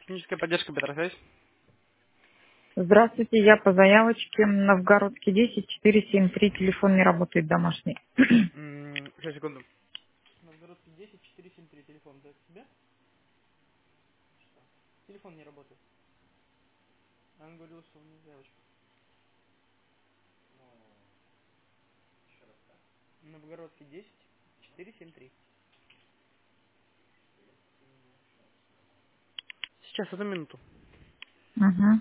Техническая поддержка Петросвязь. Здравствуйте, я по заявочке Новгородский 10 473, телефон не работает домашний. Сейчас, секунду. Новгородский 10 473, телефон. Это тебя? Телефон не работает. Она говорила, что у нее заявочка. Новгородский 10 473. Сейчас, одну минуту. Угу.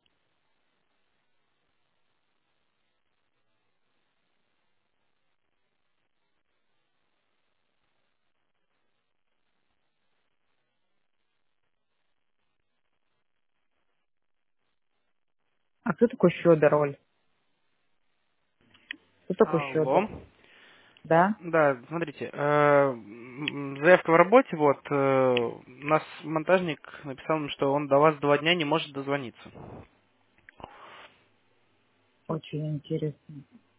А кто такой Федор, Оль? Кто такой Федор? Алло. Да? Да, смотрите, заявка в работе, вот, у нас монтажник написал, нам, что он до вас 2 дня не может дозвониться. Очень интересно.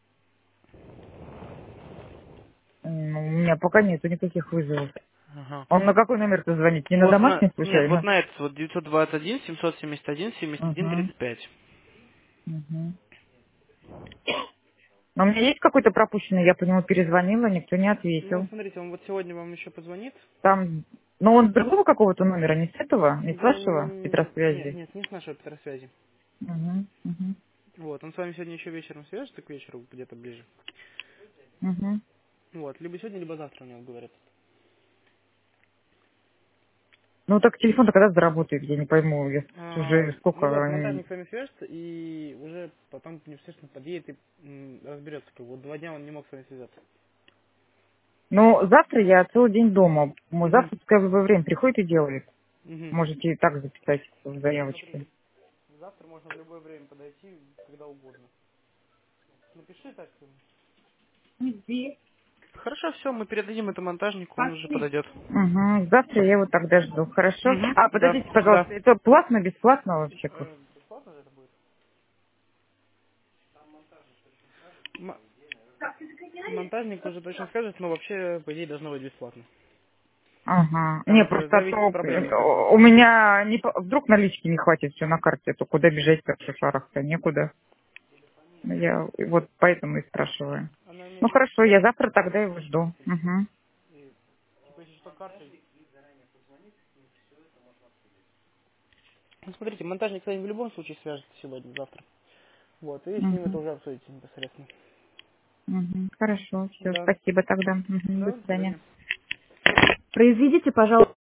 У меня пока нету никаких вызовов. Ага. Он на какой номер-то звонит? Не на Вот на, домашний нет, вот случайно? на этот, вот 921 771 71 Угу. 35. Угу. Но у меня есть какой-то пропущенный, я по нему перезвонила, никто не Ну, ответил. смотрите, он вот сегодня вам еще позвонит. Там, но он с другого какого-то номера, не с этого, не с Да, вашего нет, Петросвязи. нет, не с нашей Петросвязи. Угу. Угу. Вот, он с вами сегодня еще вечером свяжется, к вечеру где-то ближе. Угу. Вот, либо сегодня, либо завтра у него говорят. Ну так телефон-то когда заработает, я не пойму. Я уже сколько Ну вот, они... монтажник с вами свяжется и уже потом непосредственно подъедет и разберется. Вот 2 дня он не мог с вами связаться. Ну, завтра я целый день дома. Угу, Завтра в любое время приходит и делает. угу. Можете и так записать в Ну, заявочке. смотрите, завтра можно в любое время подойти, когда угодно. Напиши так. Хорошо, все, мы передадим это монтажнику, он уже подойдет. Угу. Завтра я его тогда жду. Хорошо? Угу, А, да, подождите, пожалуйста, да. это платно, бесплатно вообще? Бесплатно же это будет? Монтажник уже точно скажет, но вообще, по идее, должно быть бесплатно. Ага. Там Не, это просто зависит от то, проблемы непосредственно. у меня вдруг налички не хватит все на карте, то куда бежать как в шарах-то некуда. Я вот поэтому и спрашиваю. Она Ну имеет в виду, хорошо, я завтра тогда его жду. Угу. типа, если что, картой. Ну, смотрите, монтажник с вами в любом случае свяжется сегодня, завтра. Вот, и с ним это Угу. уже обсудите непосредственно. Угу. Хорошо, все, Да. спасибо тогда. Мгм. До Да, до свидания. свидания. Произведите, пожалуйста.